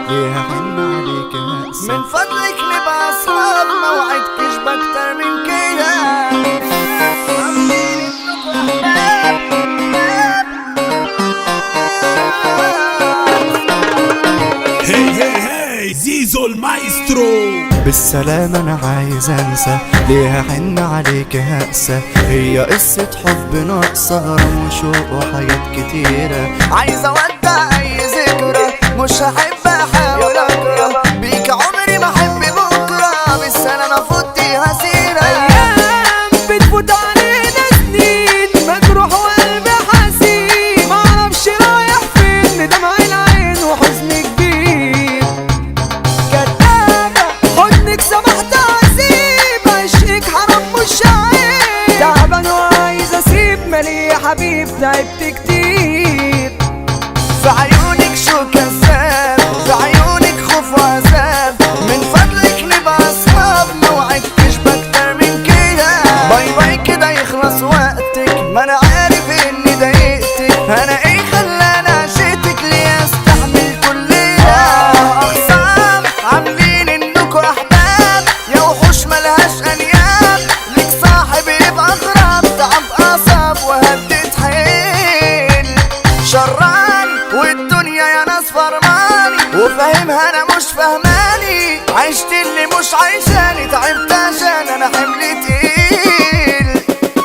ليه حن عليك هقسى. من فضلك نبقى اصحاب، ما وعدتش باكتر من كده. زيزو المايسترو. بالسلامة أنا عايز أنسى، ليه حن عليك هقسى. هي قصة حب ناقصة، غرام وشوق وحاجات كتيرة. عايز اودع اي ذكرى، مش هحب احاول اكره بيك عمري ما احب بكره. بالسلامة فوتيها سيرة، ايام بتفوت علينا سنين، مجروح وقلبي حزين، معرفش رايح فين، دمع العين وحزن كبير. كدابة حضنك سمح تعذيب، عشقك حرام مش عيب. تعبان وعايز اسيب، مالي يا حبيب تعبت كتير. في عيونك شو كذاب، في عيونك خوف وعذاب. من فضلك نبقى اصحاب، ما وعدتش باكتر من كده. باي باي كده يخلص وقتك، ما انا عارف اني ضايقتك. انا ايه خلاني عشقتك، ليه استحمل كل ده؟ اخصام عاملين انكوا احباب، يا وحوش ملهاش انياب. ليك صاحب يبقى غراب، تعب اعصاب وهدت حيل. شراني والدنيا يا ناس فرماني، وفاهمها انا مش فهماني. عشت اللي مش عايشاني، تعبت عشان انا حملي تقيل.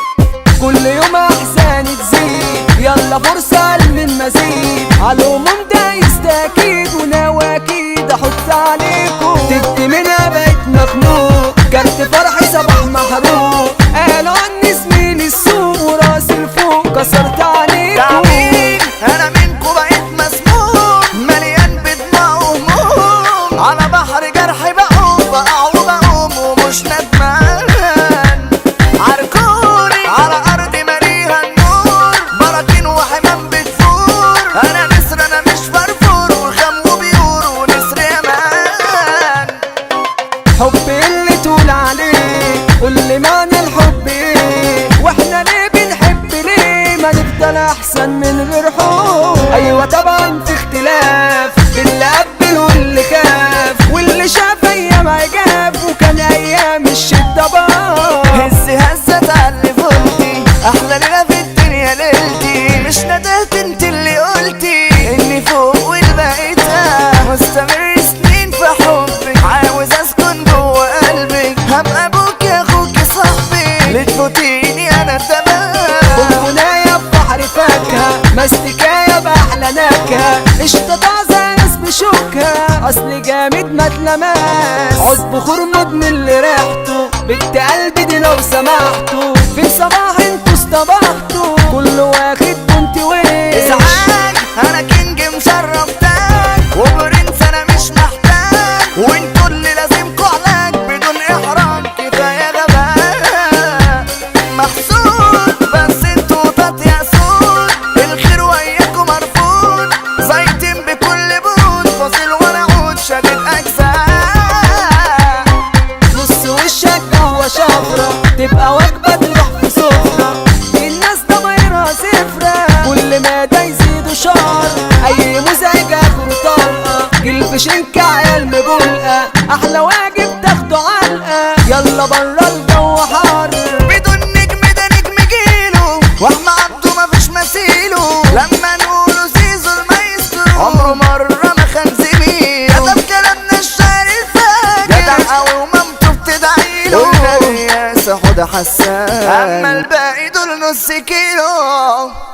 كل يوم احزاني تزيد، يلا فرصة للمزيد. عالهموم دايس تأكيد، وناوي اكيد احط عليكم. تبت منها بقيت مخنوق، كارت فرحي صباح محروق. قالوا عني زميلي السوق، وراسي لفوق كسرت عليكم. تعبين انا منكو بقيت مسموم، مليان بدموع وهموم. على بحر جرحي بقوم، بقع وبقوم ومش ندمان. عركوني على ارض مليها النور، براكين وحمام بتفور. انا نسر انا مش فرفور، وخام وبيور ونسر يمان. حب اللي تقول عليه، قول لي معنى الحب ايه؟ واحنا ليه بنحب، ليه ما نفضل احسن من غير حب؟ ايوه طبعا في اختلاف، اللي قبل واللي خاف، واللي شاف ايام عجاب، وكان ايام الشده بار. هز هزة تعلي فوقتي، احلى ليلة في الدنيا ليلتي. مش ندهت انت اللي قلتي اني فوق والباقي تحت. مستمر سنين في حبك، عاوز اسكن جوه قلبك. هبقى ابوك يا اخوك صاحبي، لتفوتيني انا تمام. بونبونايه ببحر فاكهه، مستكايه باحلى نكهه. قشطه طازه ناس بشوكها، اصل جامد ما اتلمس. عود بخور مدمن اللي ريحته، بنت قلبي دي لو سمحتوا. في صباح انتوا اصطبحتوا، كله واخد كنت وين. ازعاج انا كينج مشرف تاج، وبرنس انا مش محتاج. وانتوا اللي لازمكوا علاج، بدون احراج كفايه غباء. محسود بس انتوا تطيع سود، الخير وياكوا مرفوض. زيتين بكل بود، فاصل ولا عود شادد اجزاء. نص وشك جوا شفرة، تبقى وجبة تروح في سفرة. الناس ضمايرها صفرة، كل ما ده يزيدوا شهر. أي مزعج آخره طلقة، جلب شنكة عيال مبولقة. أحلى واجب تاخده علقة، يلا برا الجو حر. بدون نجم ده نجم جيله، واحمى عبده مفيش مثيله. لما نقوله زيزو المايسترو، عمره مرة ما خان زميله. كتب كلامنا الشعر الفاجر، جدع قوي ومامته بتدعيله. قلنا يا حسان، اما الباقي دول نص كيلو.